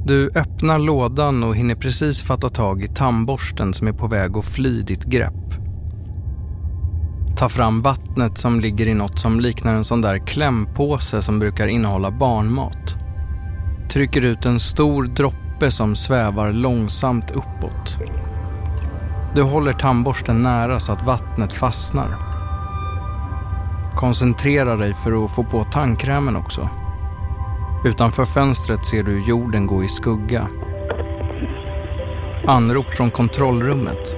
Du öppnar lådan och hinner precis fatta tag i tandborsten som är på väg att fly ditt grepp. Ta fram vattnet som ligger i något som liknar en sån där klämpåse som brukar innehålla barnmat. Trycker ut en stor droppe som svävar långsamt uppåt. Du håller tandborsten nära så att vattnet fastnar. Koncentrera dig för att få på tandkrämen också. Utanför fönstret ser du jorden gå i skugga. Anrop från kontrollrummet.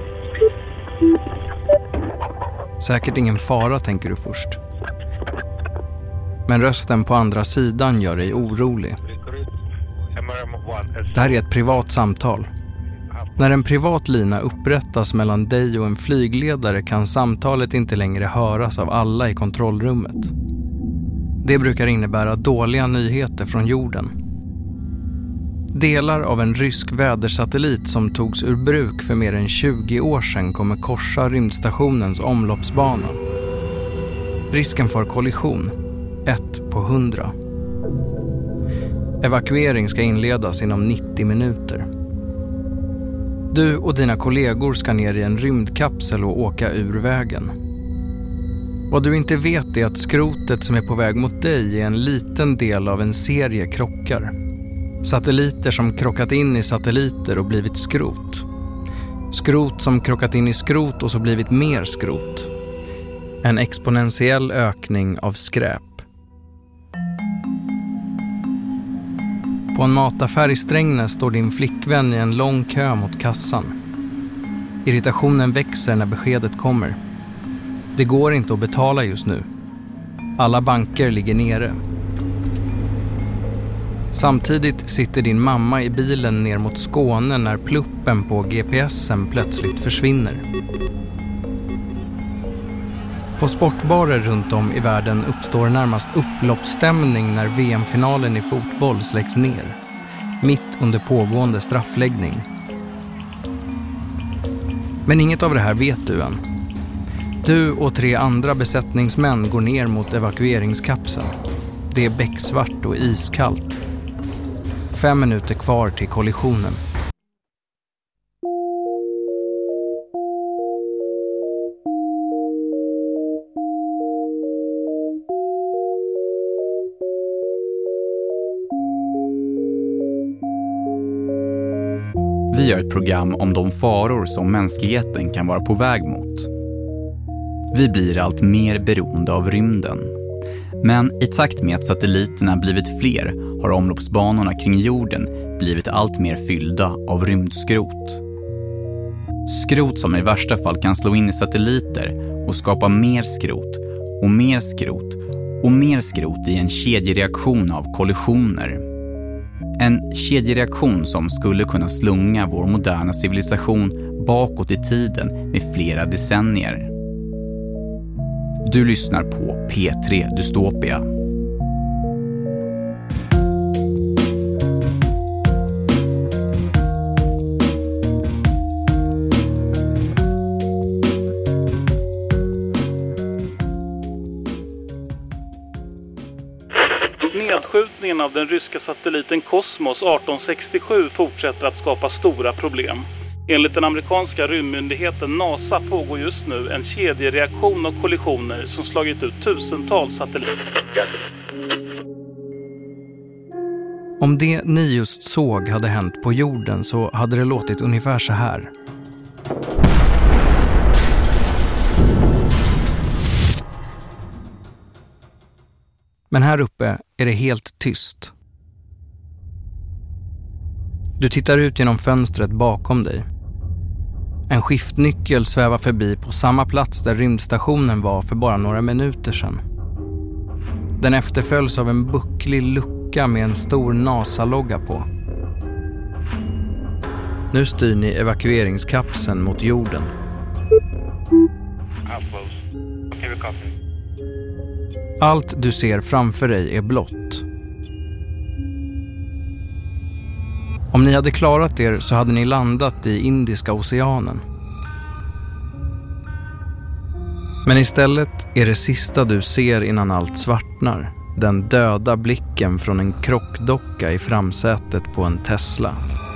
Säkert ingen fara, tänker du först. Men rösten på andra sidan gör dig orolig. Det här är ett privat samtal. När en privat lina upprättas mellan dig och en flygledare kan samtalet inte längre höras av alla i kontrollrummet. Det brukar innebära dåliga nyheter från jorden. Delar av en rysk vädersatellit som togs ur bruk för mer än 20 år sedan kommer korsa rymdstationens omloppsbana. Risken för kollision 1 på 100. Evakuering ska inledas inom 90 minuter. Du och dina kollegor ska ner i en rymdkapsel och åka ur vägen. Vad du inte vet är att skrotet som är på väg mot dig är en liten del av en serie krockar. Satelliter som krockat in i satelliter och blivit skrot. Skrot som krockat in i skrot och så blivit mer skrot. En exponentiell ökning av skräp. På en mataffär i Strängnäs står din flickvän i en lång kö mot kassan. Irritationen växer när beskedet kommer. Det går inte att betala just nu. Alla banker ligger nere. Samtidigt sitter din mamma i bilen ner mot Skåne när pluppen på GPSen plötsligt försvinner. På sportbarer runt om i världen uppstår närmast upploppsstämning när VM-finalen i fotboll släcks ner. Mitt under pågående straffläggning. Men inget av det här vet du än. Du och 3 andra besättningsmän går ner mot evakueringskapseln. Det är becksvart och iskallt. 5 minuter kvar till kollisionen. Vi gör ett program om de faror som mänskligheten kan vara på väg mot. Vi blir allt mer beroende av rymden. Men i takt med att satelliterna blivit fler har omloppsbanorna kring jorden blivit allt mer fyllda av rymdskrot. Skrot som i värsta fall kan slå in i satelliter och skapa mer skrot och mer skrot och mer skrot i en kedjereaktion av kollisioner. En kedjereaktion som skulle kunna slunga vår moderna civilisation bakåt i tiden med flera decennier. Du lyssnar på P3 Dystopia. Nedskjutningen av den ryska satelliten Cosmos 1867 fortsätter att skapa stora problem. Enligt den amerikanska rymdmyndigheten NASA pågår just nu en kedjereaktion av kollisioner som slagit ut tusentals satelliter. Om det ni just såg hade hänt på jorden så hade det låtit ungefär så här. Men här uppe är det helt tyst. Du tittar ut genom fönstret bakom dig. En skiftnyckel svävar förbi på samma plats där rymdstationen var för bara några minuter sedan. Den efterföljs av en bucklig lucka med en stor NASA-logga på. Nu styr ni evakueringskapseln mot jorden. Allt du ser framför dig är blått. Om ni hade klarat er så hade ni landat i Indiska oceanen. Men istället är det sista du ser innan allt svartnar Den döda blicken från en krockdocka i framsätet på en Tesla.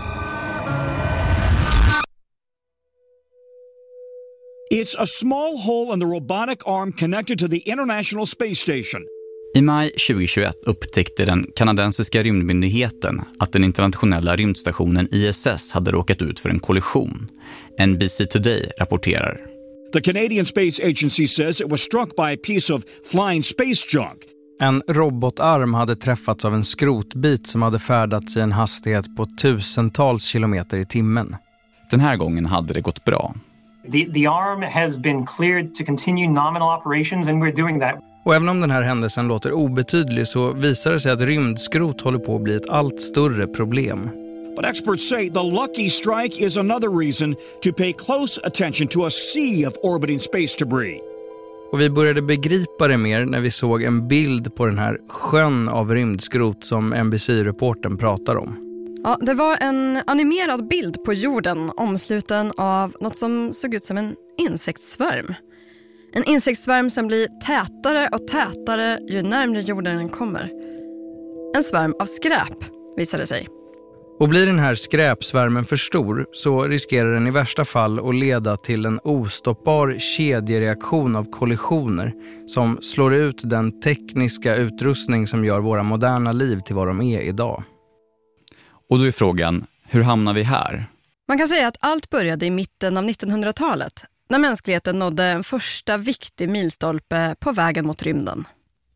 It's a small hole in the robotic arm connected to the International Space Station. I maj 2021 upptäckte den kanadensiska rymdmyndigheten att den internationella rymdstationen ISS hade råkat ut för en kollision. NBC Today rapporterar. The Canadian Space Agency says it was struck by a piece of flying space junk. En robotarm hade träffats av en skrotbit som hade färdats i en hastighet på tusentals kilometer i timmen. Den här gången hade det gått bra. The arm has been cleared to continue nominal operations and we're doing that. Och även om den här händelsen låter obetydlig så visar det sig att rymdskrot håller på att bli ett allt större problem. But experts say the lucky strike is another reason to pay close attention to a sea of orbiting space debris. Och vi började begripa det mer när vi såg en bild på den här sjön av rymdskrot som NBC-reportern pratar om. Ja, det var en animerad bild på jorden omsluten av något som såg ut som en insektssvärm. En insektssvärm som blir tätare och tätare ju närmare jorden den kommer. En svärm av skräp, visade sig. Och blir den här skräpsvärmen för stor så riskerar den i värsta fall att leda till en ostoppbar kedjereaktion av kollisioner som slår ut den tekniska utrustning som gör våra moderna liv till vad de är idag. Och då är frågan, hur hamnar vi här? Man kan säga att allt började i mitten av 1900-talet när mänskligheten nådde en första viktig milstolpe på vägen mot rymden.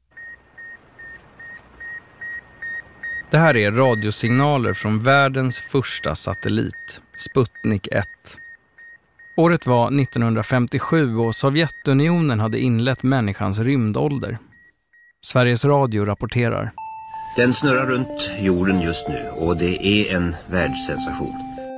Det här är radiosignaler från världens första satellit, Sputnik 1. Året var 1957 och Sovjetunionen hade inlett människans rymdålder. Sveriges Radio rapporterar. Den snurrar runt jorden just nu och det är en världssensation.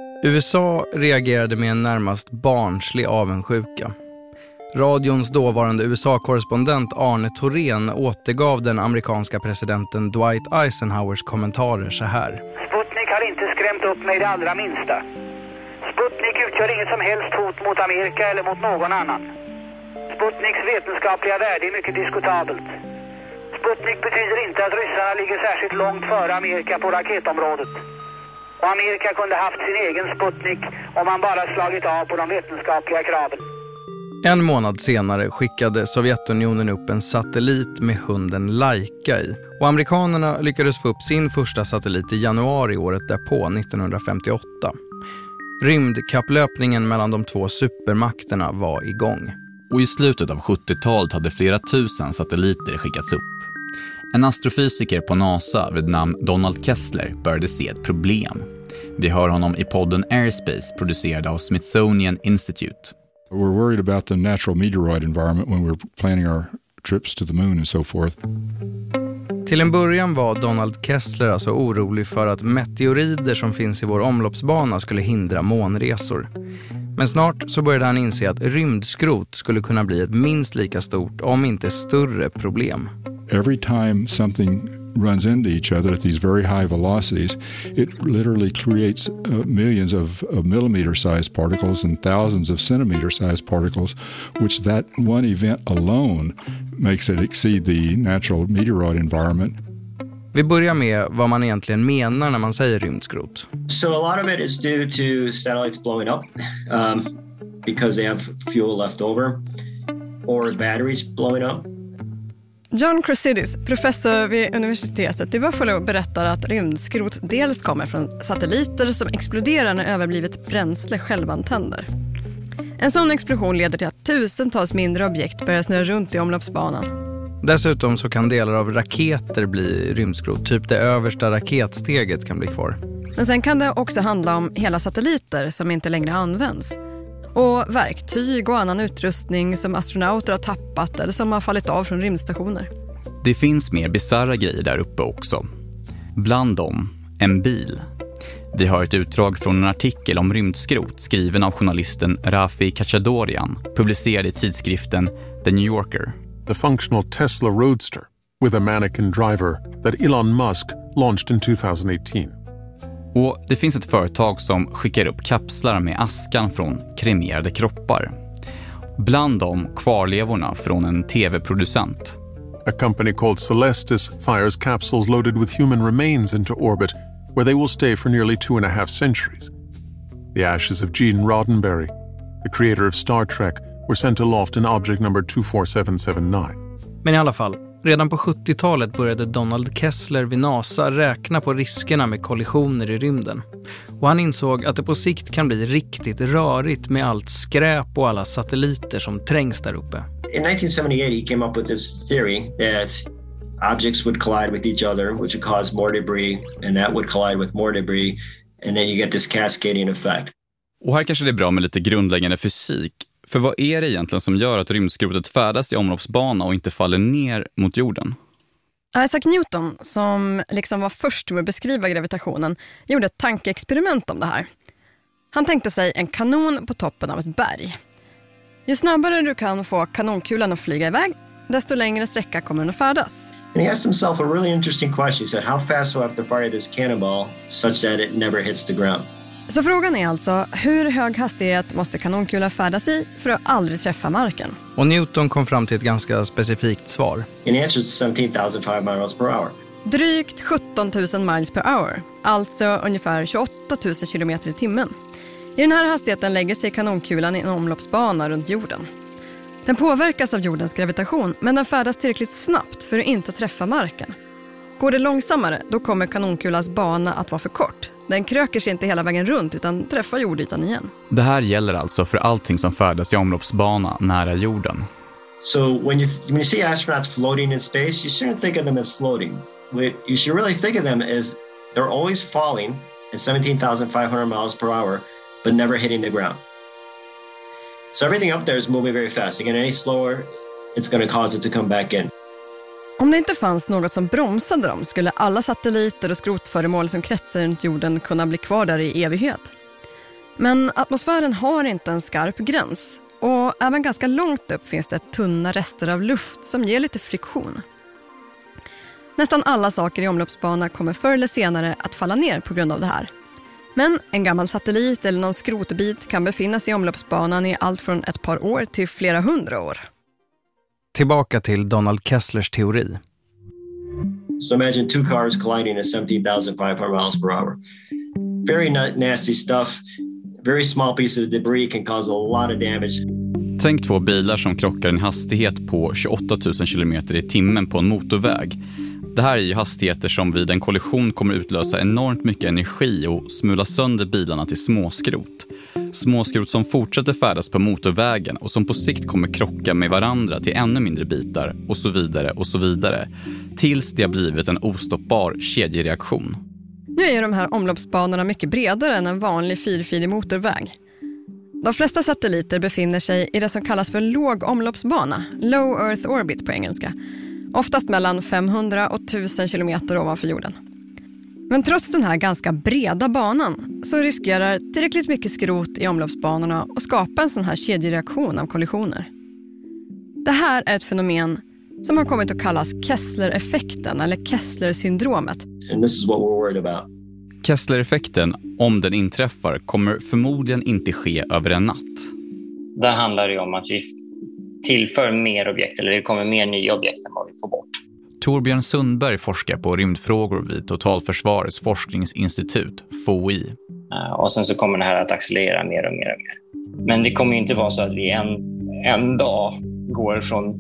USA reagerade med en närmast barnslig avundsjuka. Radions dåvarande USA-korrespondent Arne Thorén återgav den amerikanska presidenten Dwight Eisenhowers kommentarer så här. Sputnik har inte skrämt upp mig det allra minsta. Sputnik utgör inget som helst hot mot Amerika eller mot någon annan. Sputniks vetenskapliga värde är mycket diskutabelt. Sputnik betyder inte att ryssarna ligger särskilt långt före Amerika på raketområdet. Och Amerika kunde haft sin egen Sputnik om man bara slagit av på de vetenskapliga kraven. En månad senare skickade Sovjetunionen upp en satellit med hunden Laika i. Och amerikanerna lyckades få upp sin första satellit i januari året därpå, 1958. Rymdkapplöpningen mellan de två supermakterna var igång. Och i slutet av 70-talet hade flera tusen satelliter skickats upp. En astrofysiker på NASA vid namn Donald Kessler började se ett problem. Vi hör honom i podden Airspace producerad av Smithsonian Institute. We're worried about the natural meteoroid environment when we're planning our trips to the moon and so forth. Till en början var Donald Kessler alltså orolig för att meteorider som finns i vår omloppsbana skulle hindra månresor. Men snart så började han inse att rymdskrot skulle kunna bli ett minst lika stort, om inte större, problem. Every time something runs into each other at these very high velocities, it literally creates millions of millimeter-sized particles and thousands of centimeter-sized particles, which that one event alone makes it exceed the natural meteoroid environment. Vi börjar med vad man egentligen menar när man säger rymdskrot. So a lot of it is due to satellites blowing up because they have fuel left over or batteries blowing up. John Chrysidis, professor vid universitetet i Buffalo, berättar att rymdskrot dels kommer från satelliter som exploderar när överblivet bränsle självantänder. En sån explosion leder till att tusentals mindre objekt börjar snurra runt i omloppsbanan. Dessutom så kan delar av raketer bli rymdskrot, typ det översta raketsteget kan bli kvar. Men sen kan det också handla om hela satelliter som inte längre används. Och verktyg och annan utrustning som astronauter har tappat eller som har fallit av från rymdstationer. Det finns mer bizarra grejer där uppe också. Bland dem, en bil. Vi har ett utdrag från en artikel om rymdskrot skriven av journalisten Rafi Kachadorian, publicerad i tidskriften The New Yorker. The functional Tesla Roadster with a mannequin driver that Elon Musk launched in 2018. Och det finns ett företag som skickar upp kapslar med askan från kremerade kroppar. Bland dem kvarlevorna från en tv-producent. a company called Celestis fires capsules loaded with human remains into orbit, where they will stay for nearly 2.5 centuries. The ashes of Gene Roddenberry, the creator of Star Trek, were sent aloft in object number 24779. Men i alla fall, redan på 70-talet började Donald Kessler vid NASA räkna på riskerna med kollisioner i rymden. Och han insåg att det på sikt kan bli riktigt rörigt med allt skräp och alla satelliter som trängs där uppe. In 1978, he came up with this theory that objects would collide with each other, which would cause more debris, and that would collide with more debris, and then you get this cascading effect. Och här kanske det är bra med lite grundläggande fysik. För vad är det egentligen som gör att rymdskrotet färdas i omloppsbana och inte faller ner mot jorden? Isaac Newton, som liksom var först med att beskriva gravitationen, gjorde ett tankeexperiment om det här. Han tänkte sig en kanon på toppen av ett berg. Ju snabbare du kan få kanonkulan att flyga iväg, desto längre sträcka kommer den att färdas. And he asked himself a really interesting question. He said, how fast do I have to fire this cannonball such that it never hits the ground? Så frågan är alltså, hur hög hastighet måste kanonkulan färdas i för att aldrig träffa marken? Och Newton kom fram till ett ganska specifikt svar. And the answer is 17,500 miles per hour. Drygt 17 000 miles per hour, alltså ungefär 28 000 kilometer i timmen. I den här hastigheten lägger sig kanonkulan i en omloppsbana runt jorden. Den påverkas av jordens gravitation, men den färdas tillräckligt snabbt för att inte träffa marken. Går det långsammare, då kommer kanonkulans bana att vara för kort. Den kröker sig inte hela vägen runt utan träffar jordytan igen. Det här gäller alltså för allting som färdas i omloppsbana nära jorden. So when you see astronauts floating in space, you shouldn't think of them as floating. What you should really think of them as they're always falling at 17,500 miles per hour, but never hitting the ground. So everything up there is moving very fast. Again, any slower, it's going to cause it to come back in. Om det inte fanns något som bromsade dem skulle alla satelliter och skrotföremål som kretsar runt jorden kunna bli kvar där i evighet. Men atmosfären har inte en skarp gräns och även ganska långt upp finns det tunna rester av luft som ger lite friktion. Nästan alla saker i omloppsbana kommer förr eller senare att falla ner på grund av det här. Men en gammal satellit eller någon skrotbit kan befinna sig i omloppsbanan i allt från ett par år till flera 100 år. Tillbaka till Donald Kesslers teori. So imagine two cars colliding at 17,500 miles per hour. Very nasty stuff. Very small piece of debris can cause a lot of damage. Tänk två bilar som krockar en hastighet på 28 000 kilometer i timmen på en motorväg. Det här är ju hastigheter som vid en kollision kommer utlösa enormt mycket energi och smula sönder bilarna till småskrot. Småskrot som fortsätter färdas på motorvägen och som på sikt kommer krocka med varandra till ännu mindre bitar och så vidare och så vidare. Tills det har blivit en ostoppbar kedjereaktion. Nu är ju de här omloppsbanorna mycket bredare än en vanlig fyrfilig motorväg. De flesta satelliter befinner sig i det som kallas för låg omloppsbana, low earth orbit på engelska. Oftast mellan 500 och 1000 kilometer ovanför jorden. Men trots den här ganska breda banan så riskerar tillräckligt mycket skrot i omloppsbanorna att skapa en sån här kedjereaktion av kollisioner. Det här är ett fenomen som har kommit att kallas Kessler-effekten eller Kessler-syndromet. And this is what we're worried about. Kessler-effekten, om den inträffar, kommer förmodligen inte ske över en natt. Där handlar det om att vi tillför mer objekt, eller det kommer mer nya objekt än vad vi får bort. Torbjörn Sundberg forskar på rymdfrågor vid Totalförsvarets forskningsinstitut, FOI. Och sen så kommer det här att accelerera mer och mer och mer. Men det kommer inte vara så att vi en dag går från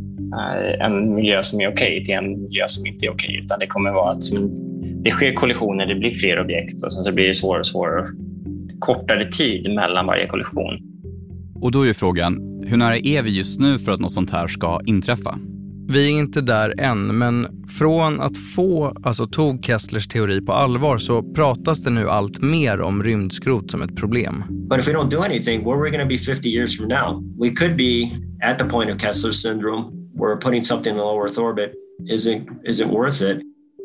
en miljö som är okej till en miljö som inte är okej. Utan det kommer vara att det sker kollisioner, det blir fler objekt och sen så blir det svårare och svårare, kortare tid mellan varje kollision. Och då är frågan, hur nära är vi just nu för att något sånt här ska inträffa? Vi är inte där än, men från att tog Kesslers teori på allvar så pratas det nu allt mer om rymdskrot som ett problem. But if we don't do anything, where we're going to be 50 years from now? We could be at the point of Kessler syndrome where putting something in the low Earth orbit isn't worth it.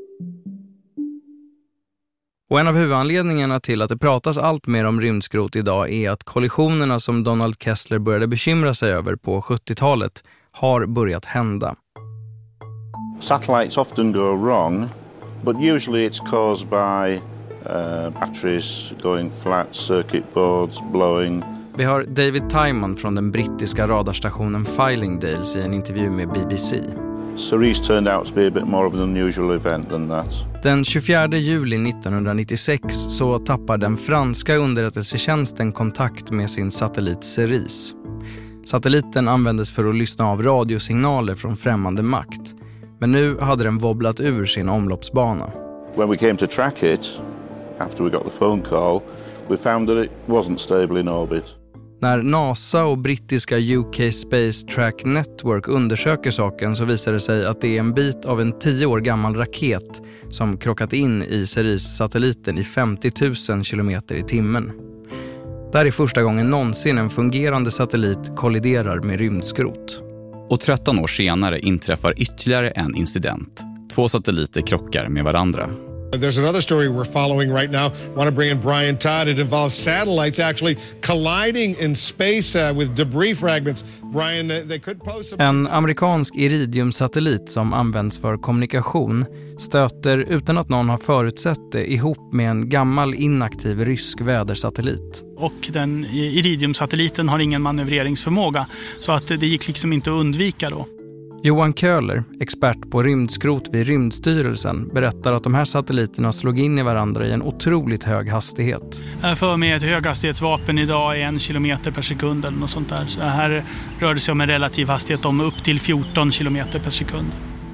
Och en av huvudanledningarna till att det pratas allt mer om rymdskrot idag är att kollisionerna som Donald Kessler började bekymra sig över på 70-talet har börjat hända. Satellites often go wrong, but usually it's caused by batteries going flat, circuit boards blowing. Vi har David Timon från den brittiska radarstationen Fylingdales i en intervju med BBC. Cerise turned out to be a bit more of an unusual event than that. Den 24 juli 1996 så tappar den franska underrättelsetjänsten kontakt med sin satellit Cerise. Satelliten användes för att lyssna av radiosignaler från främmande makt. Men nu hade den wobblat ur sin omloppsbana. When we came to track it, after we got the phone call, we found that it wasn't stable in orbit. När NASA och brittiska UK Space Track Network undersöker saken så visar det sig att det är en bit av en 10 år gammal raket som krockat in i Cerise-satelliten i 50 000 kilometer i timmen. Det här är första gången någonsin en fungerande satellit kolliderar med rymdskrot. Och 13 år senare inträffar ytterligare en incident. 2 satelliter krockar med varandra. There's another story we're following right now. Want to bring in Brian Todd. It involves satellites actually colliding in space with debris fragments. Brian, they could pose some... En amerikansk Iridium-satellit som används för kommunikation stöter utan att någon har förutsett det ihop med en gammal inaktiv rysk vädersatellit. Och den Iridium-satelliten har ingen manövreringsförmåga så att det gick liksom inte att undvika då. Johan Köhler, expert på rymdskrot vid Rymdstyrelsen, berättar att de här satelliterna slog in i varandra i en otroligt hög hastighet. För med ett höghastighetsvapen idag är 1 kilometer per sekund eller något sånt där. Så här rör det sig om en relativ hastighet om upp till 14 kilometer per sekund.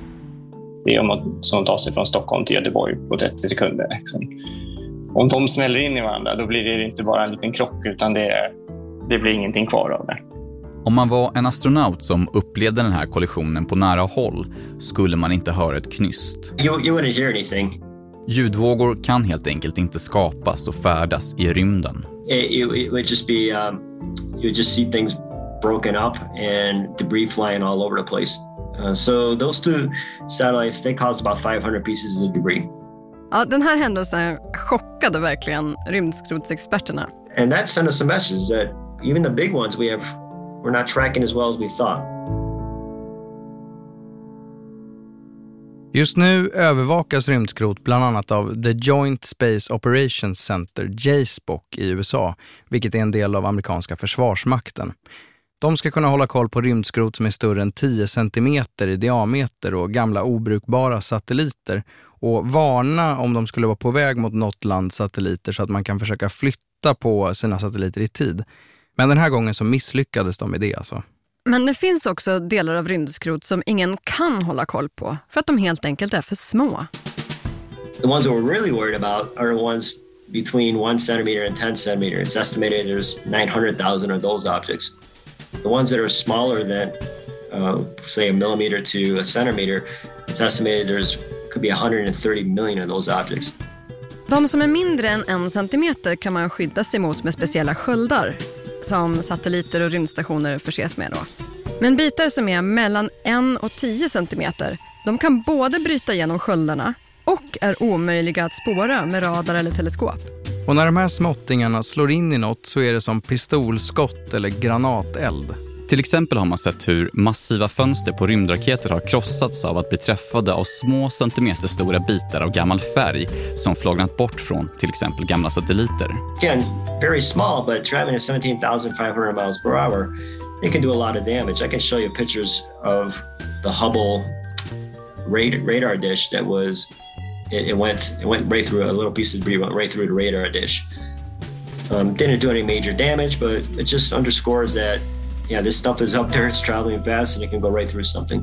Det är som att ta sig från Stockholm till Göteborg på 30 sekunder. Om de smäller in i varandra då blir det inte bara en liten krock utan det blir ingenting kvar av det. Om man var en astronaut som upplevde den här kollisionen på nära håll skulle man inte höra ett knyst. You wouldn't hear anything. Ljudvågor kan helt enkelt inte skapas och färdas i rymden. It would just be, you would just see things broken up and debris flying all over the place. So those 2 satellites, they caused about 500 pieces of debris. Ja, den här händelsen chockade verkligen rymdskrotsexperterna. And that sent us a message that even the big ones we're not tracking as well as we thought. Just nu övervakas rymdskrot bland annat av The Joint Space Operations Center, JSPOC, i USA, vilket är en del av amerikanska försvarsmakten. De ska kunna hålla koll på rymdskrot som är större än 10 centimeter i diameter och gamla obrukbara satelliter och varna om de skulle vara på väg mot något lands satelliter så att man kan försöka flytta på sina satelliter i tid. Men den här gången så misslyckades de med det alltså. Men det finns också delar av rymdskrot som ingen kan hålla koll på för att de helt enkelt är för små. The ones that we're really worried about are the ones between 1 centimeter and 10 centimeter. It's estimated there's 900,000 of those objects. The ones that are smaller than, say, a millimeter to a centimeter, it's estimated could be 130 million of those objects. De som är mindre än 1 centimeter kan man skydda sig mot med speciella sköldar som satelliter och rymdstationer förses med då. Men bitar som är mellan 1 och 10 centimeter, de kan både bryta igenom sköldarna och är omöjliga att spåra med radar eller teleskop. Och när de här småttingarna slår in i något så är det som pistolskott eller granateld. Till exempel har man sett hur massiva fönster på rymdraketer har krossats av att bli träffade av små centimeterstora bitar av gammal färg som flagnat bort från till exempel gamla satelliter. Again, very small, but traveling at 17,500 miles per hour, it can do a lot of damage. I can show you pictures of the Hubble radar dish that was, it went right through a little piece of debris, went right through the radar dish. Didn't do any major damage, but it just underscores that this stuff is up there, it's traveling fast and it can go right through something.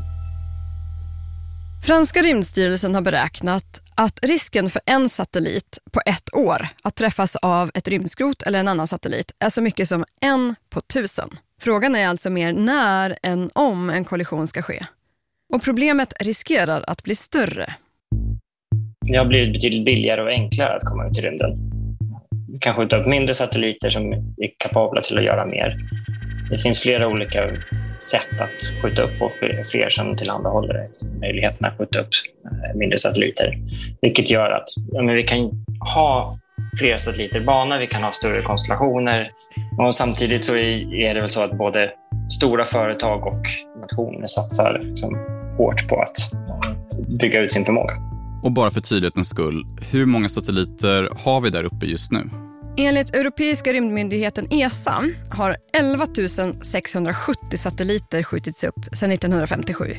Franska rymdstyrelsen har beräknat att risken för en satellit på 1 år att träffas av ett rymdskrot eller en annan satellit är så mycket som 1 på 1000. Frågan är alltså mer när än om en kollision ska ske. Och problemet riskerar att bli större. Det har blivit betydligt billigare och enklare att komma ut i rymden. Vi kan skjuta upp mindre satelliter som är kapabla till att göra mer. Det finns flera olika sätt att skjuta upp och fler som tillhandahåller möjligheten att skjuta upp mindre satelliter. Vilket gör att vi kan ha fler satelliter i bana, vi kan ha större konstellationer. Och samtidigt så är det väl så att både stora företag och nationer satsar hårt på att bygga ut sin förmåga. Och bara för tydlighetens skull, hur många satelliter har vi där uppe just nu? Enligt Europeiska rymdmyndigheten ESA har 11 670 satelliter skjutits upp sedan 1957.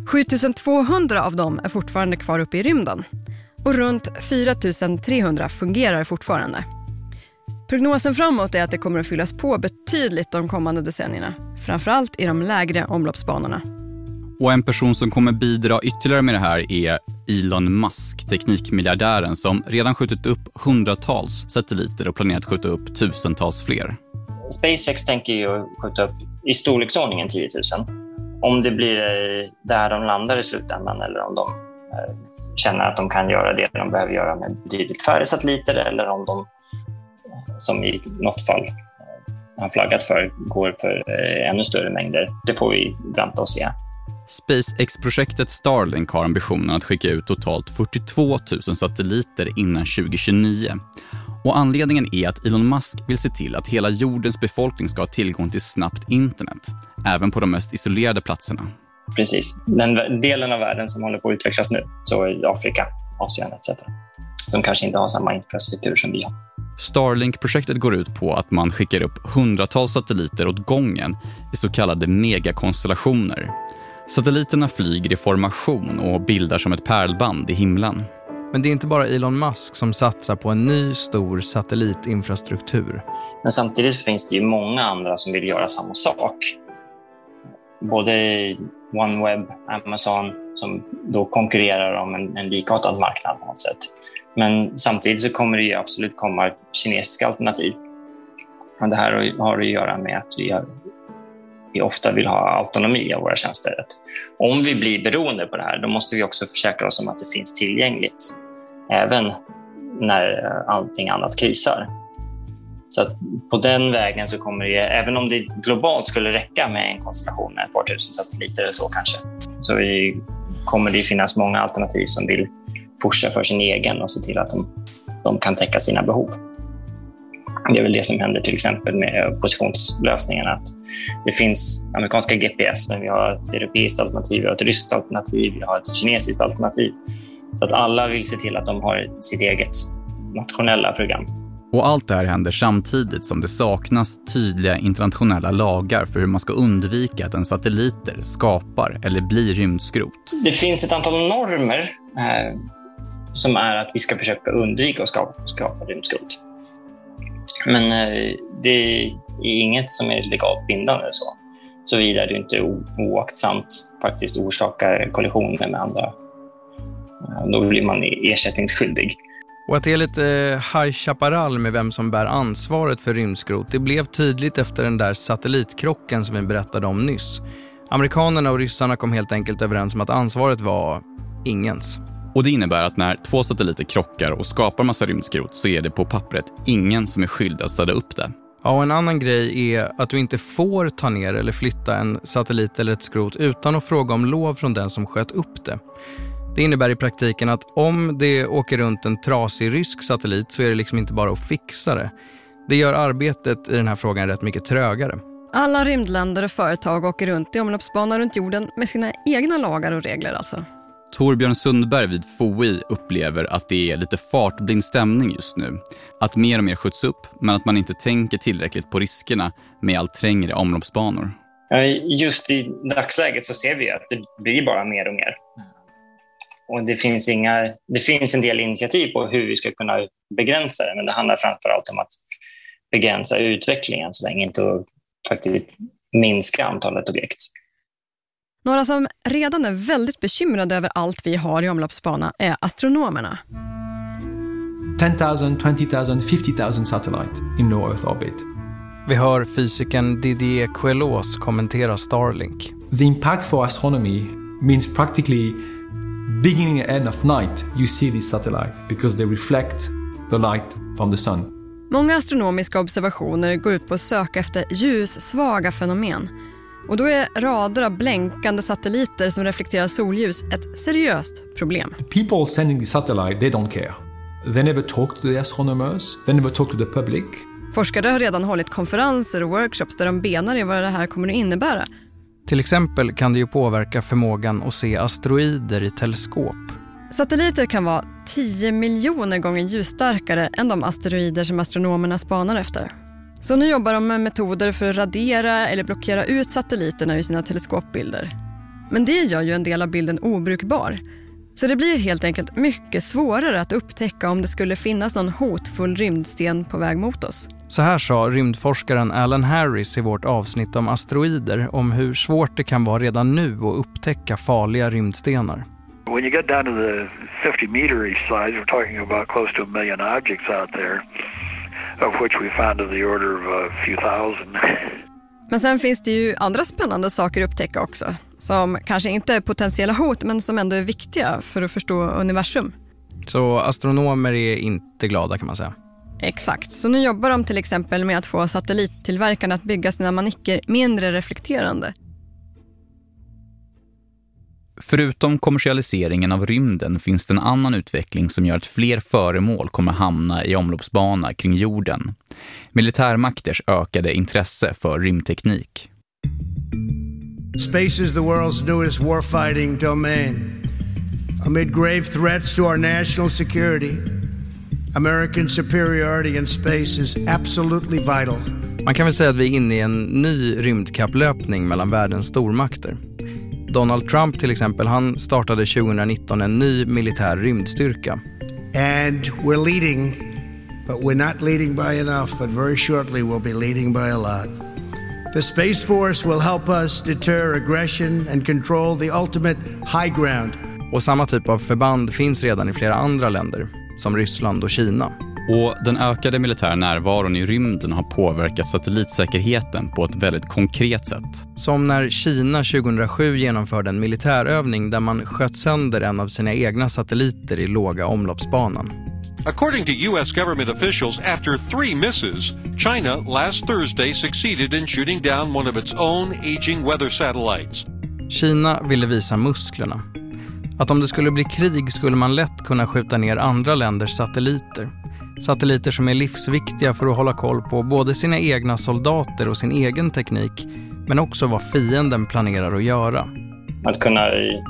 7200 av dem är fortfarande kvar uppe i rymden. Och runt 4300 fungerar fortfarande. Prognosen framåt är att det kommer att fyllas på betydligt de kommande decennierna. Framförallt i de lägre omloppsbanorna. Och en person som kommer bidra ytterligare med det här är Elon Musk, teknikmiljardären som redan skjutit upp hundratals satelliter och planerat skjuta upp tusentals fler. SpaceX tänker ju skjuta upp i storleksordningen 10 000. Om det blir där de landar i slutändan eller om de känner att de kan göra det de behöver göra med betydligt färre satelliter eller om de, som i något fall har flaggat för, går för ännu större mängder. Det får vi vänta och se. SpaceX-projektet Starlink har ambitionen att skicka ut totalt 42 000 satelliter innan 2029. Och anledningen är att Elon Musk vill se till att hela jordens befolkning ska ha tillgång till snabbt internet, även på de mest isolerade platserna. Precis. Den delen av världen som håller på att utvecklas nu, så är Afrika, Asien etc. Som kanske inte har samma infrastruktur som vi har. Starlink-projektet går ut på att man skickar upp hundratals satelliter åt gången i så kallade megakonstellationer. Satelliterna flyger i formation och bildar som ett pärlband i himlen. Men det är inte bara Elon Musk som satsar på en ny stor satellitinfrastruktur. Men samtidigt finns det ju många andra som vill göra samma sak. Både OneWeb, Amazon som då konkurrerar om en likartad marknad på något sätt. Men samtidigt så kommer det ju absolut komma kinesiska alternativ. Och det här har att göra med att vi ofta vill ha autonomi av våra tjänster. Om vi blir beroende på det här, då måste vi också försäkra oss om att det finns tillgängligt även när allting annat krisar. Så att på den vägen så kommer det, även om det globalt skulle räcka med en konstellation med ett par tusen satelliter eller så kanske, så kommer det finnas många alternativ som vill pusha för sin egen och se till att de kan täcka sina behov. Det är väl det som händer till exempel med positionslösningarna. Att det finns amerikanska GPS, men vi har ett europeiskt alternativ, vi har ett ryskt alternativ, vi har ett kinesiskt alternativ. Så att alla vill se till att de har sitt eget nationella program. Och allt det här händer samtidigt som det saknas tydliga internationella lagar för hur man ska undvika att en satelliter skapar eller blir rymdskrot. Det finns ett antal normer som är att vi ska försöka undvika att skapa rymdskrot. Men det är inget som är legalt bindande så vidare det inte oaktsamt faktiskt orsakar kollisioner med andra. Då blir man ersättningsskyldig. Och att det är lite High Chaparral med vem som bär ansvaret för rymdskrot, det blev tydligt efter den där satellitkrocken som vi berättade om nyss. Amerikanerna och ryssarna kom helt enkelt överens om att ansvaret var ingens. Och det innebär att när 2 satelliter krockar och skapar massa rymdskrot så är det på pappret ingen som är skyldig att ställa upp det. Ja, och en annan grej är att du inte får ta ner eller flytta en satellit eller ett skrot utan att fråga om lov från den som sköt upp det. Det innebär i praktiken att om det åker runt en trasig rysk satellit så är det liksom inte bara att fixa det. Det gör arbetet i den här frågan rätt mycket trögare. Alla rymdländer och företag åker runt i omloppsbanor runt jorden med sina egna lagar och regler alltså. Torbjörn Sundberg vid FOI upplever att det är lite fartblind stämning just nu. Att mer och mer skjuts upp, men att man inte tänker tillräckligt på riskerna med allt trängre omloppsbanor. Just i dagsläget så ser vi att det blir bara mer och mer. Och det finns en del initiativ på hur vi ska kunna begränsa det, men det handlar framförallt om att begränsa utvecklingen så länge inte att faktiskt minska antalet objekt. Några som redan är väldigt bekymrade över allt vi har i omloppsbana är astronomerna. 10,000, 20,000, 50,000 satellites in low Earth orbit. Vi hör fysikern Didier Queloz kommentera Starlink. The impact for astronomy means practically beginning and end of night you see these satellites because they reflect the light from the sun. Många astronomiska observationer går ut på att söka efter ljussvaga fenomen. Och då är rader av blänkande satelliter som reflekterar solljus ett seriöst problem. People sending the satellite, they don't care. They never talk to the astronomers, they never talk to the public. Forskare har redan hållit konferenser och workshops där de benar i vad det här kommer att innebära. Till exempel kan det ju påverka förmågan att se asteroider i teleskop. Satelliter kan vara 10 miljoner gånger ljusstarkare än de asteroider som astronomerna spanar efter. Så nu jobbar de med metoder för att radera eller blockera ut satelliterna ur sina teleskopbilder. Men det gör ju en del av bilden obrukbar. Så det blir helt enkelt mycket svårare att upptäcka om det skulle finnas någon hotfull rymdsten på väg mot oss. Så här sa rymdforskaren Alan Harris i vårt avsnitt om asteroider om hur svårt det kan vara redan nu att upptäcka farliga rymdstenar. When you get down to the 50 meter each size, we're talking about close to 1 million objects out there, of which we found of the order of a few thousand. Men sen finns det ju andra spännande saker att upptäcka också, som kanske inte är potentiella hot men som ändå är viktiga för att förstå universum. Så astronomer är inte glada kan man säga. Exakt, så nu jobbar de till exempel med att få satellittillverkarna att bygga sina manicker mindre reflekterande. Förutom kommersialiseringen av rymden finns det en annan utveckling som gör att fler föremål kommer hamna i omloppsbana kring jorden. Militärmakters ökade intresse för rymdteknik. Space is the world's newest warfighting domain. Amid grave threats to our national security, American superiority in space is absolutely vital. Man kan väl säga att vi är inne i en ny rymdkapplöpning mellan världens stormakter. Donald Trump till exempel, han startade 2019 en ny militär rymdstyrka. And we're leading, but we're not leading by enough, but very shortly we'll be leading by a lot. The Space Force will help us deter aggression and control the ultimate high ground. Och samma typ av förband finns redan i flera andra länder, som Ryssland och Kina. Och den ökade militära närvaron i rymden har påverkat satellitsäkerheten på ett väldigt konkret sätt. Som när Kina 2007 genomförde en militärövning där man sköt sönder en av sina egna satelliter i låga omloppsbanan. According to U.S. government officials, after 3 misses, China last Thursday succeeded in shooting down one of its own aging weather satellites. Kina ville visa musklerna. Att om det skulle bli krig skulle man lätt kunna skjuta ner andra länders satelliter. Satelliter som är livsviktiga för att hålla koll på både sina egna soldater och sin egen teknik, men också vad fienden planerar att göra. Att kunna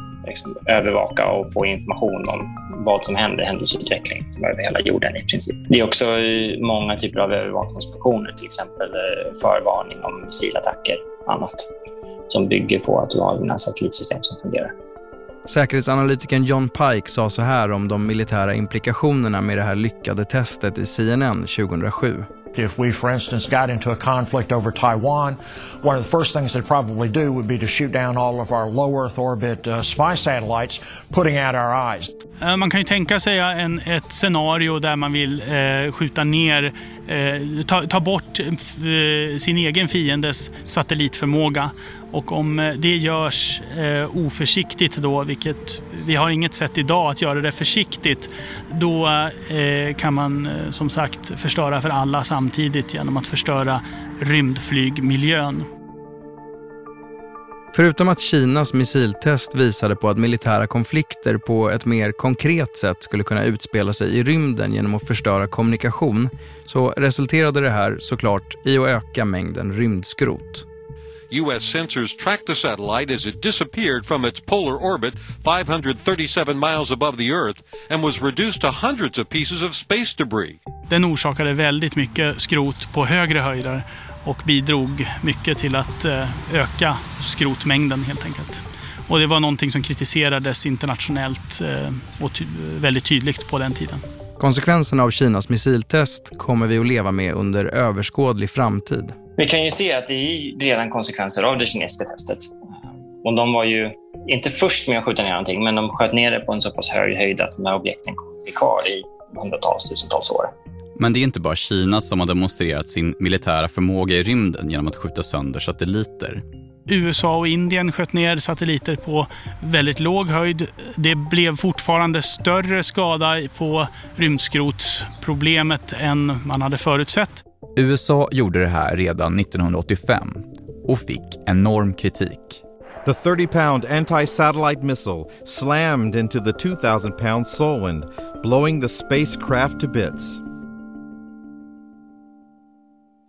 övervaka och få information om vad som händer, händelseutveckling över hela jorden i princip. Det är också många typer av övervakningsfunktioner, till exempel förvarning om missilattacker och annat, som bygger på att du har dina satellitsystem som fungerar. Säkerhetsanalytikern John Pike sa så här om de militära implikationerna med det här lyckade testet i CNN 2007. If we, for instance, got into a conflict over Taiwan, one of the first things they'd probably do would be to shoot down all of our low Earth orbit spy satellites, putting out our eyes. Man kan ju tänka sig ett scenario där man vill skjuta ner, ta bort sin egen fiendes satellitförmåga. Och om det görs oförsiktigt då, vilket vi har inget sätt idag att göra det försiktigt, då kan man som sagt förstöra för alla samtidigt genom att förstöra rymdflygmiljön. Förutom att Kinas missiltest visade på att militära konflikter på ett mer konkret sätt skulle kunna utspela sig i rymden genom att förstöra kommunikation, så resulterade det här såklart i att öka mängden rymdskrot. U.S. sensors tracked the satellite as it disappeared from its polar orbit 537 miles above the Earth and was reduced to hundreds of pieces of space debris. Den orsakade väldigt mycket skrot på högre höjder och bidrog mycket till att öka skrotmängden helt enkelt. Och det var någonting som kritiserades internationellt och väldigt tydligt på den tiden. Konsekvenserna av Kinas missiltest kommer vi att leva med under överskådlig framtid. Vi kan ju se att det är redan konsekvenser av det kinesiska testet. Och de var ju inte först med att skjuta ner någonting, men de sköt ner det på en så pass hög höjd att de här objekten kommer bli kvar i hundratals, tusentals år. Men det är inte bara Kina som har demonstrerat sin militära förmåga i rymden genom att skjuta sönder satelliter. USA och Indien sköt ner satelliter på väldigt låg höjd. Det blev fortfarande större skada på rymdskrotsproblemet än man hade förutsett. USA gjorde det här redan 1985 och fick enorm kritik. The 30-pound anti-satellite missile slammed into the 2,000-pound Solwind, blowing the spacecraft to bits.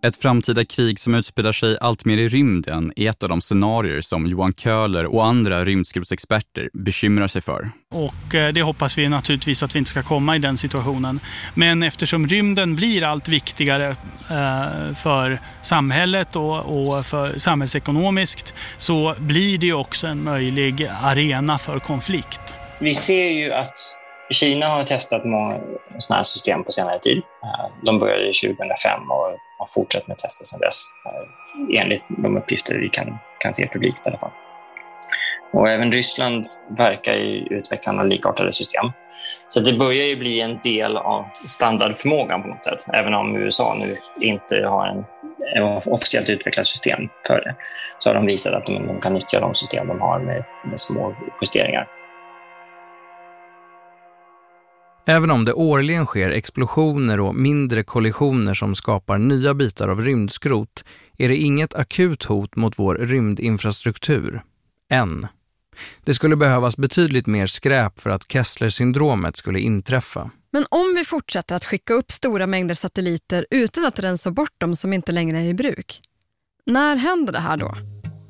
Ett framtida krig som utspelar sig allt mer i rymden är ett av de scenarier som Johan Köhler och andra rymdskrotsexperter bekymrar sig för. Och det hoppas vi naturligtvis att vi inte ska komma i den situationen. Men eftersom rymden blir allt viktigare för samhället och för samhällsekonomiskt, så blir det också en möjlig arena för konflikt. Vi ser ju att Kina har testat många sådana här system på senare tid. De började 2005 och har fortsatt med tester sedan dess. Enligt de uppgifter vi kan se publikt i alla fall. Och även Ryssland verkar i utvecklandet av likartade system. Så det börjar ju bli en del av standardförmågan på något sätt. Även om USA nu inte har en officiellt utvecklat system för det, så har de visat att de kan nyttja de system de har med små justeringar. Även om det årligen sker explosioner och mindre kollisioner som skapar nya bitar av rymdskrot, är det inget akut hot mot vår rymdinfrastruktur. Än. Det skulle behövas betydligt mer skräp för att Kessler-syndromet skulle inträffa. Men om vi fortsätter att skicka upp stora mängder satelliter utan att rensa bort dem som inte längre är i bruk, när händer det här då?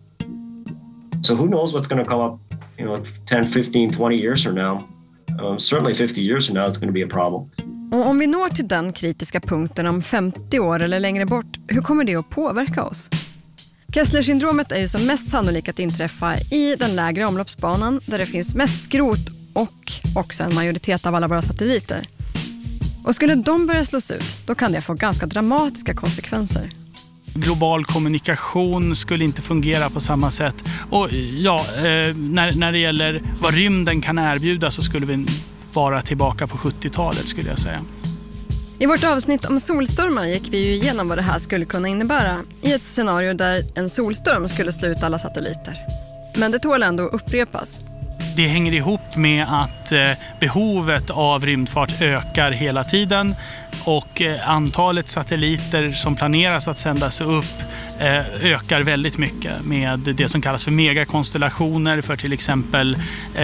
So who knows what's going to come up, 10, 15, 20 years from now. Certainly 50 years from now it's going to be a problem. Och om vi når till den kritiska punkten om 50 år eller längre bort, hur kommer det att påverka oss? Kessler-syndromet är ju som mest sannolikt att inträffa i den lägre omloppsbanan där det finns mest skrot och också en majoritet av alla våra satelliter. Och skulle de börja slås ut, då kan det få ganska dramatiska konsekvenser. Global kommunikation skulle inte fungera på samma sätt. Och ja, när det gäller vad rymden kan erbjuda, så skulle vi vara tillbaka på 70-talet, skulle jag säga. I vårt avsnitt om solstormar gick vi ju igenom vad det här skulle kunna innebära i ett scenario där en solstorm skulle slå ut alla satelliter. Men det tål ändå upprepas. Det hänger ihop med att behovet av rymdfart ökar hela tiden, och antalet satelliter som planeras att sändas upp ökar väldigt mycket med det som kallas för megakonstellationer för till exempel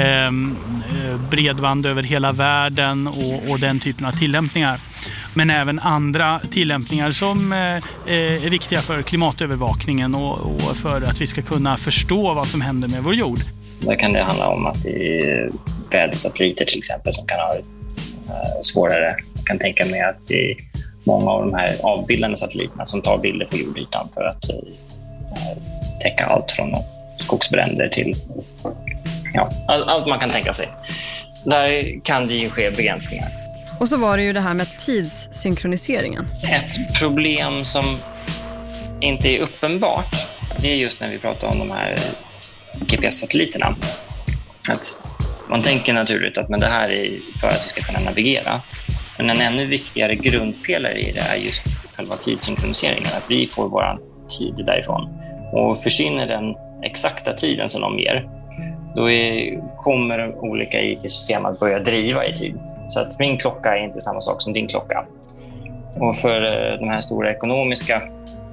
bredband över hela världen och den typen av tillämpningar. Men även andra tillämpningar som är viktiga för klimatövervakningen och för att vi ska kunna förstå vad som händer med vår jord. Där kan det handla om att det är vädersatelliter till exempel som kan ha svårare. Jag kan tänka mig att det är många av de här avbildande satelliterna som tar bilder på jordytan för att täcka allt från skogsbränder till allt man kan tänka sig. Där kan det ju ske begränsningar. Och så var det ju det här med tidssynkroniseringen. Ett problem som inte är uppenbart, det är just när vi pratar om de här GPS-satelliterna. Att man tänker naturligt att men det här är för att vi ska kunna navigera. Men en ännu viktigare grundpelare i det är just själva tidssynkroniseringen. Att vi får vår tid därifrån. Och försvinner den exakta tiden som de ger, då kommer olika IT-system att börja driva i tid. Så att min klocka är inte samma sak som din klocka. Och för de här stora ekonomiska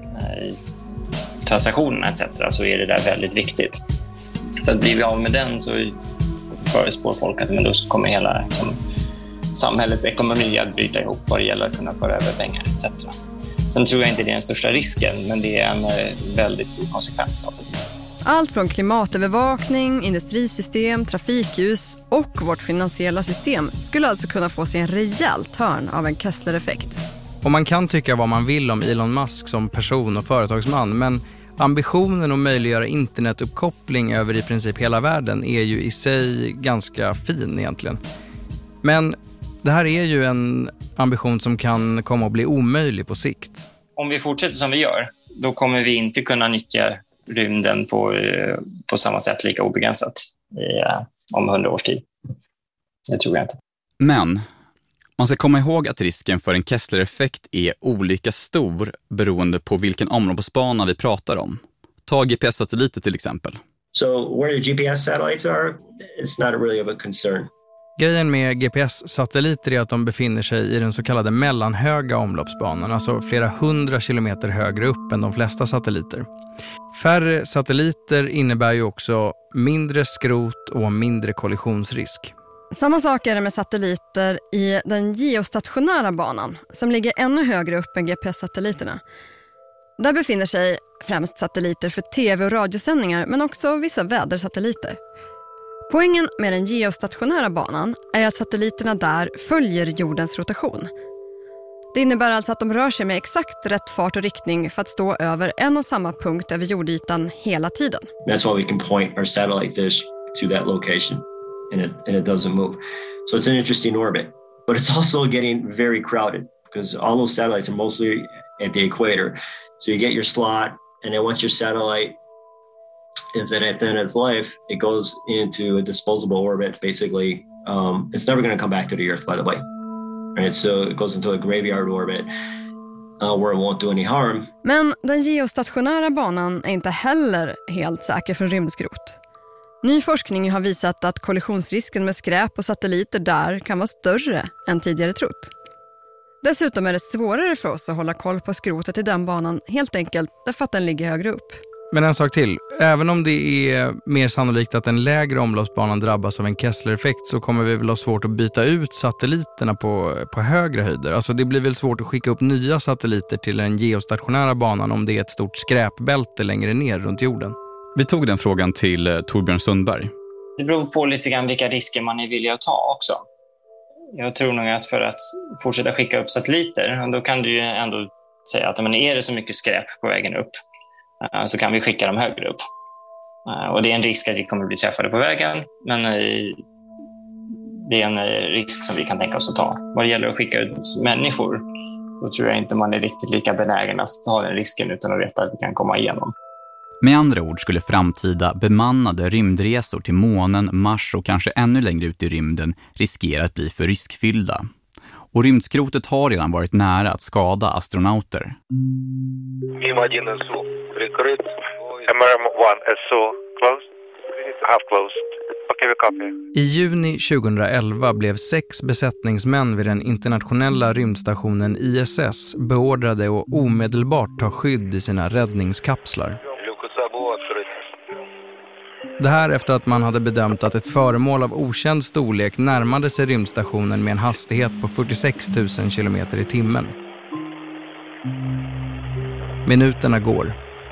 transaktionerna etc. så är det där väldigt viktigt. Så att blir vi av med den så förespår folk att men då kommer hela samhällets ekonomi att bryta ihop vad det gäller att kunna föra över pengar etc. Sen tror jag inte det är den största risken, men det är en väldigt stor konsekvens av det. Allt från klimatövervakning, industrisystem, trafikljus och vårt finansiella system skulle alltså kunna få sig en rejält hörn av en Kessler-effekt. Och man kan tycka vad man vill om Elon Musk som person och företagsman, men ambitionen att möjliggöra internetuppkoppling över i princip hela världen är ju i sig ganska fin egentligen. Men det här är ju en ambition som kan komma att bli omöjlig på sikt. Om vi fortsätter som vi gör, då kommer vi inte kunna nyttja rymden på samma sätt lika obegränsat om 100 års tid. Det tror jag inte. Men man ska komma ihåg att risken för en Kessler-effekt är olika stor beroende på vilken omloppsbana vi pratar om. Ta GPS-satelliter till exempel. So where the GPS satellites are, it's not really of a concern. Grejen med GPS-satelliter är att de befinner sig i den så kallade mellanhöga omloppsbanan, alltså flera 100 kilometer högre upp än de flesta satelliter. Färre satelliter innebär ju också mindre skrot och mindre kollisionsrisk. Samma sak är det med satelliter i den geostationära banan som ligger ännu högre upp än GPS-satelliterna. Där befinner sig främst satelliter för tv- och radiosändningar men också vissa vädersatelliter. Poängen med den geostationära banan är att satelliterna där följer jordens rotation. Det innebär alltså att de rör sig med exakt rätt fart och riktning för att stå över en och samma punkt över jordytan hela tiden. That's why we can point our satellite dish to that location and it doesn't move. So it's an interesting orbit, but it's also getting very crowded because all those satellites are mostly at the equator. So you get your slot, and then once your satellite is at its end of its life, it goes into a disposable orbit. Basically, it's never going to come back to the Earth, by the way. Right? So it goes into a graveyard orbit where it won't do any harm. Men den geostationära banan är inte heller helt säker för rymdskrot. Ny forskning har visat att kollisionsrisken med skräp och satelliter där kan vara större än tidigare trott. Dessutom är det svårare för oss att hålla koll på skrotet i den banan, helt enkelt därför att den ligger högre upp. Men en sak till. Även om det är mer sannolikt att den lägre omloppsbanan drabbas av en Kessler-effekt så kommer vi väl ha svårt att byta ut satelliterna på högre höjder. Alltså det blir väl svårt att skicka upp nya satelliter till den geostationära banan om det är ett stort skräpbälte längre ner runt jorden. Vi tog den frågan till Torbjörn Sundberg. Det beror på lite grann vilka risker man är villig att ta också. Jag tror nog att för att fortsätta skicka upp satelliter, då kan du ju ändå säga att men är det så mycket skräp på vägen upp så kan vi skicka dem högre upp. Och det är en risk att vi kommer att bli träffade på vägen, men det är en risk som vi kan tänka oss att ta. Vad det gäller att skicka ut människor, då tror jag inte man är riktigt lika benägen att ta den risken utan att veta att vi kan komma igenom. Med andra ord skulle framtida bemannade rymdresor till månen, Mars och kanske ännu längre ut i rymden riskera att bli för riskfyllda. Och rymdskrotet har redan varit nära att skada astronauter. I juni 2011 blev 6 besättningsmän vid den internationella rymdstationen ISS beordrade att omedelbart ta skydd i sina räddningskapslar. Det här efter att man hade bedömt att ett föremål av okänd storlek närmade sig rymdstationen med en hastighet på 46 000 km i timmen. Minuterna går.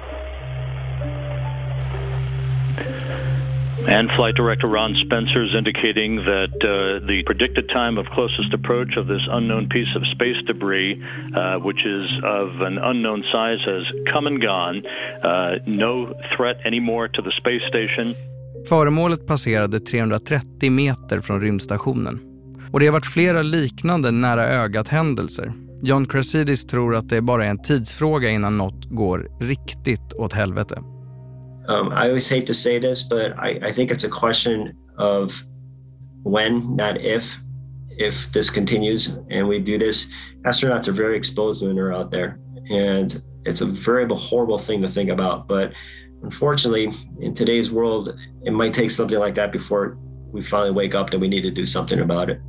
And Flight Director Ron Spencer is indicating that the predicted time of closest approach of this unknown piece of space debris, which is of an unknown size, has come and gone. No threat anymore to the space station. Föremålet passerade 330 meter från rymdstationen. Och det har varit flera liknande nära ögat händelser. John Krasidis tror att det bara är en tidsfråga innan något går riktigt åt helvete. I always hate to say this, but I think it's a question of when, not if this continues and we do this. Astronauts are very exposed when they're out there, and it's a very horrible thing to think about. But unfortunately, in today's world, it might take something like that before we finally wake up that we need to do something about it.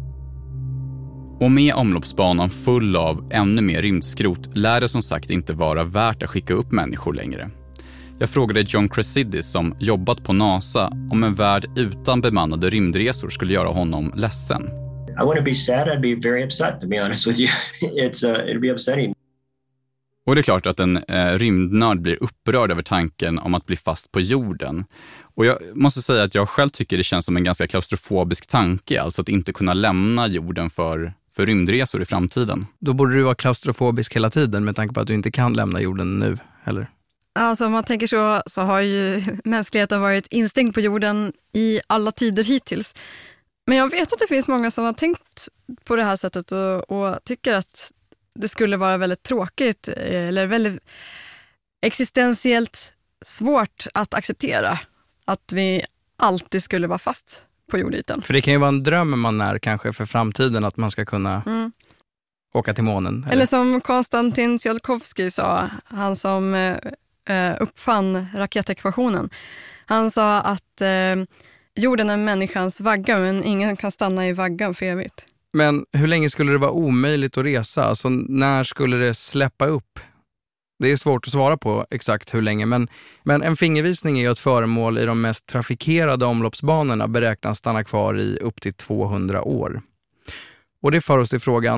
Och med omloppsbanan full av ännu mer rymdskrot lär det som sagt inte vara värt att skicka upp människor längre. Jag frågade John Krasidis som jobbat på NASA om en värld utan bemannade rymdresor skulle göra honom ledsen. I wouldn't be sad, I'd be very upset, to be honest with you. It'd be upsetting. Och det är klart att en rymdnörd blir upprörd över tanken om att bli fast på jorden. Och jag måste säga att jag själv tycker det känns som en ganska klaustrofobisk tanke, alltså att inte kunna lämna jorden för rymdresor i framtiden. Då borde du vara klaustrofobisk hela tiden med tanke på att du inte kan lämna jorden nu, eller? Alltså om man tänker så har ju mänskligheten varit instängd på jorden i alla tider hittills. Men jag vet att det finns många som har tänkt på det här sättet och tycker att det skulle vara väldigt tråkigt eller väldigt existentiellt svårt att acceptera att vi alltid skulle vara fast på jordytan. För det kan ju vara en dröm man när kanske för framtiden att man ska kunna åka till månen. Eller som Konstantin Tsiolkovsky sa, han som uppfann raketekvationen. Han sa att jorden är människans vagga, men ingen kan stanna i vaggan för evigt. Men hur länge skulle det vara omöjligt att resa? Alltså när skulle det släppa upp? Det är svårt att svara på exakt hur länge, men en fingervisning är ju att föremål i de mest trafikerade omloppsbanorna beräknas stanna kvar i upp till 200 år. Och det för oss till frågan,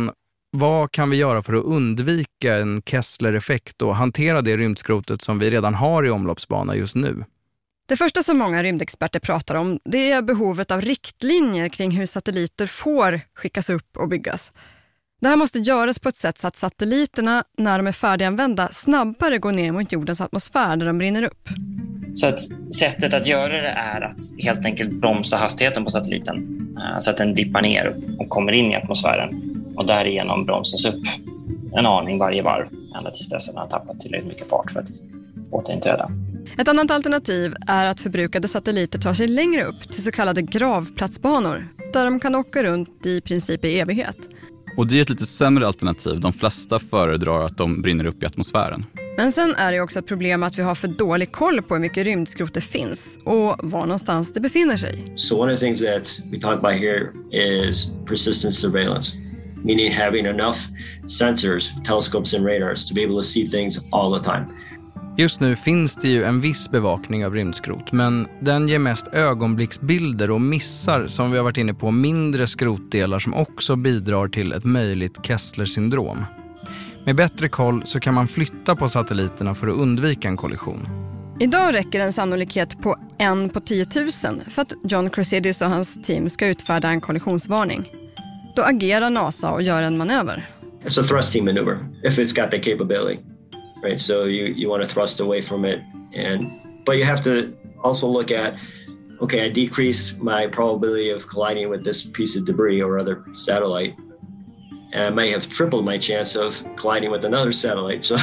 Vad kan vi göra för att undvika en Kessler-effekt och hantera det rymdskrotet som vi redan har i omloppsbana just nu? Det första som många rymdexperter pratar om, det är behovet av riktlinjer kring hur satelliter får skickas upp och byggas. Det här måste göras på ett sätt så att satelliterna, när de är färdiganvända, snabbare går ner mot jordens atmosfär där de brinner upp. Så att sättet att göra det är att helt enkelt bromsa hastigheten på satelliten så att den dippar ner och kommer in i atmosfären och därigenom bromsas upp en aning varje varv ända tills dess att den har tappat tillräckligt mycket fart för att återinträda. Ett annat alternativ är att förbrukade satelliter tar sig längre upp till så kallade gravplatsbanor där de kan åka runt i princip i evighet. Och det är ett lite sämre alternativ. De flesta föredrar att de brinner upp i atmosfären. Men sen är det också ett problem att vi har för dålig koll på hur mycket rymdskrot det finns och var någonstans det befinner sig. So one of the things that we talk about here is persistent surveillance, meaning having enough sensors, telescopes and radars to be able to see things all the time. Just nu finns det ju en viss bevakning av rymdskrot, men den ger mest ögonblicksbilder och missar, som vi har varit inne på, mindre skrotdelar som också bidrar till ett möjligt Kessler-syndrom. Med bättre koll så kan man flytta på satelliterna för att undvika en kollision. Idag räcker en sannolikhet på 1 på 10 000 för att John Chrysidis och hans team ska utfärda en kollisionsvarning. Då agerar NASA och gör en manöver. It's a thrusting maneuver if it's got the capability. Right, so you want to thrust away from it, but you have to also look at, okay, I decrease my probability of colliding with this piece of debris or other satellite, and I may have tripled my chance of colliding with another satellite. So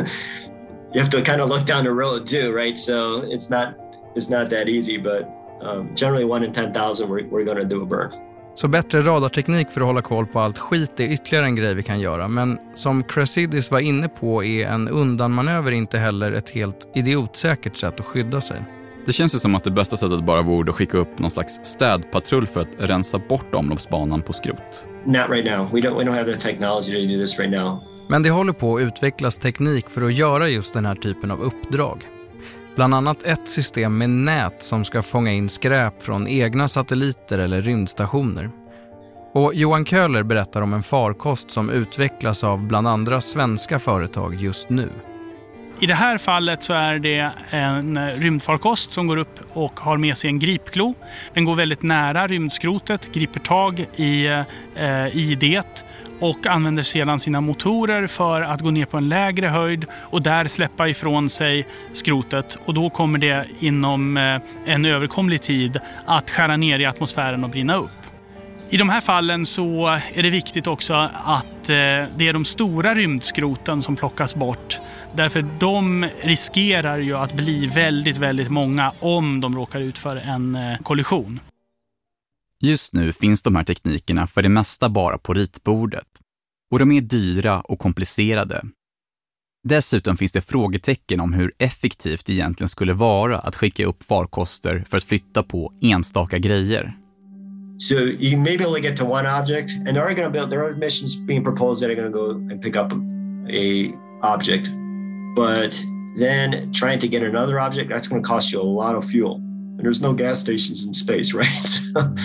you have to kind of look down the road too, right? So it's not that easy, but generally 1 in 10,000 we're going to do a burn. Så bättre radarteknik för att hålla koll på allt skit är ytterligare en grej vi kan göra. Men som Chrysidis var inne på är en undanmanöver inte heller ett helt idiotsäkert sätt att skydda sig. Det känns ju som att det bästa sättet bara vore att skicka upp någon slags städpatrull för att rensa bort omloppsbanan på skrot. Not right now. We don't have the technology to do this right now. Men det håller på att utvecklas teknik för att göra just den här typen av uppdrag. Bland annat ett system med nät som ska fånga in skräp från egna satelliter eller rymdstationer. Och Johan Köhler berättar om en farkost som utvecklas av bland andra svenska företag just nu. I det här fallet så är det en rymdfarkost som går upp och har med sig en gripklo. Den går väldigt nära rymdskrotet, griper tag i det och använder sedan sina motorer för att gå ner på en lägre höjd och där släppa ifrån sig skrotet. Och då kommer det inom en överkomlig tid att skära ner i atmosfären och brinna upp. I de här fallen så är det viktigt också att det är de stora rymdskroten som plockas bort. Därför de riskerar ju att bli väldigt, väldigt många om de råkar ut för en kollision. Just nu finns de här teknikerna för det mesta bara på ritbordet. Och de är dyra och komplicerade. Dessutom finns det frågetecken om hur effektivt det egentligen skulle vara att skicka upp farkoster för att flytta på enstaka grejer. So you may be able to get to one object, and there are missions being proposed that are going to go and pick up a object, but then trying to get another object, that's going to cost you a lot of fuel, and there's no gas stations in space, right? So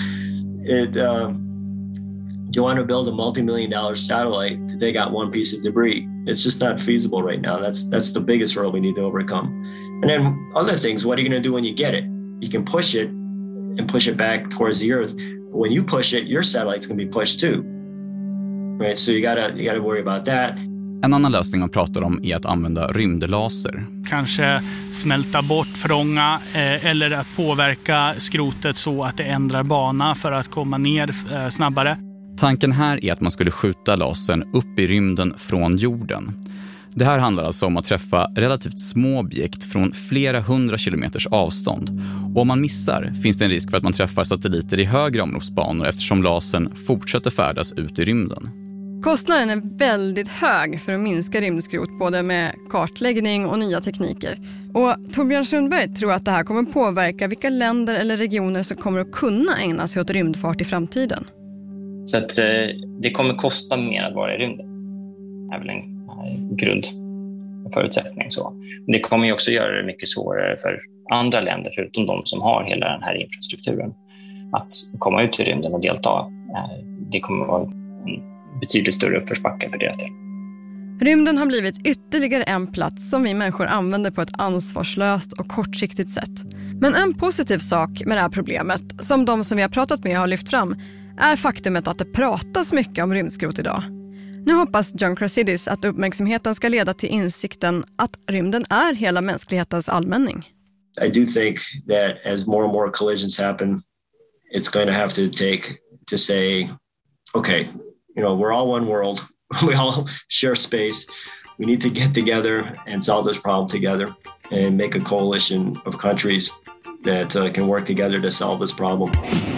you want to build a multi-million-dollar satellite to take out one piece of debris. It's just not feasible right now. That's the biggest hurdle we need to overcome. And then other things, what are you going to do when you get it? You can push it and push it back towards the Earth. When you push it, your satellite's going to be pushed too. Right? So you gotta worry about that. En annan lösning man pratar om är att använda rymdlaser. Kanske smälta bort, förånga eller att påverka skrotet så att det ändrar bana för att komma ner snabbare. Tanken här är att man skulle skjuta lasern upp i rymden från jorden. Det här handlar alltså om att träffa relativt små objekt från flera 100 kilometers avstånd. Och om man missar finns det en risk för att man träffar satelliter i högre omloppsbanor eftersom lasern fortsätter färdas ut i rymden. Kostnaden är väldigt hög för att minska rymdskrot både med kartläggning och nya tekniker. Och Torbjörn Sundberg tror att det här kommer påverka vilka länder eller regioner som kommer att kunna ägna sig åt rymdfart i framtiden. Så att det kommer kosta mer att vara i rymden. Det är väl en grundförutsättning. Så. Men det kommer ju också göra det mycket svårare för andra länder förutom de som har hela den här infrastrukturen att komma ut i rymden och delta. Det kommer vara betydligt större uppförsbacke för deras del. Rymden har blivit ytterligare en plats som vi människor använder på ett ansvarslöst och kortsiktigt sätt. Men en positiv sak med det här problemet, som de som vi har pratat med har lyft fram, är faktumet att det pratas mycket om rymdskrot idag. Nu hoppas John Krasidis att uppmärksamheten ska leda till insikten att rymden är hela mänsklighetens allmänning. I do think that as more and more collisions happen, it's going to have to take to say, okay, we're all one world. We all share space. We need to get together and solve this problem together and make a coalition of countries that can work together to solve this problem.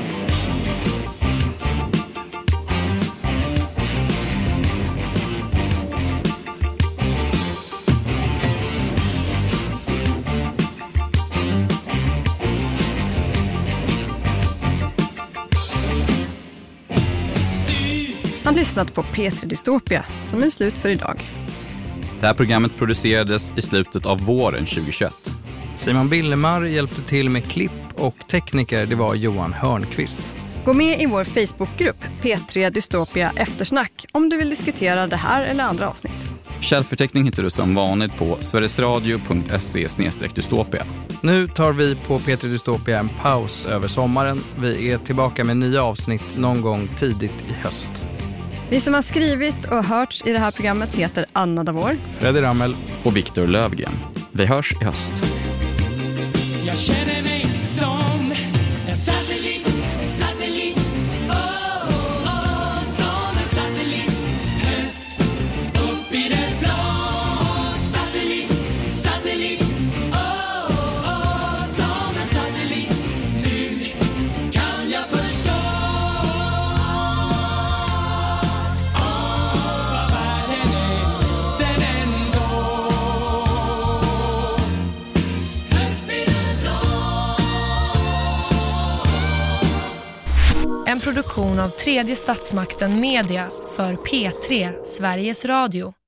Han lyssnat på P3 Dystopia som är slut för idag. Det här programmet producerades i slutet av våren 2021. Simon Billemar hjälpte till med klipp och tekniker, det var Johan Hörnqvist. Gå med i vår Facebookgrupp P3 Dystopia Eftersnack om du vill diskutera det här eller andra avsnitt. Källförteckning hittar du som vanligt på sverigesradio.se/dystopia. Nu tar vi på P3 Dystopia en paus över sommaren. Vi är tillbaka med nya avsnitt någon gång tidigt i höst. Vi som har skrivit och hörts i det här programmet heter Anna Davor, Freddy Rammel och Viktor Lövgren. Vi hörs i höst. Jag känner mig som en satellit, som en satellit, högt upp i det blå. Satellit, som en satellit. Nu kan jag förstå vad världen är, den ändå. Högt i det blå. En produktion av Tredje Statsmakten Media för P3 Sveriges Radio.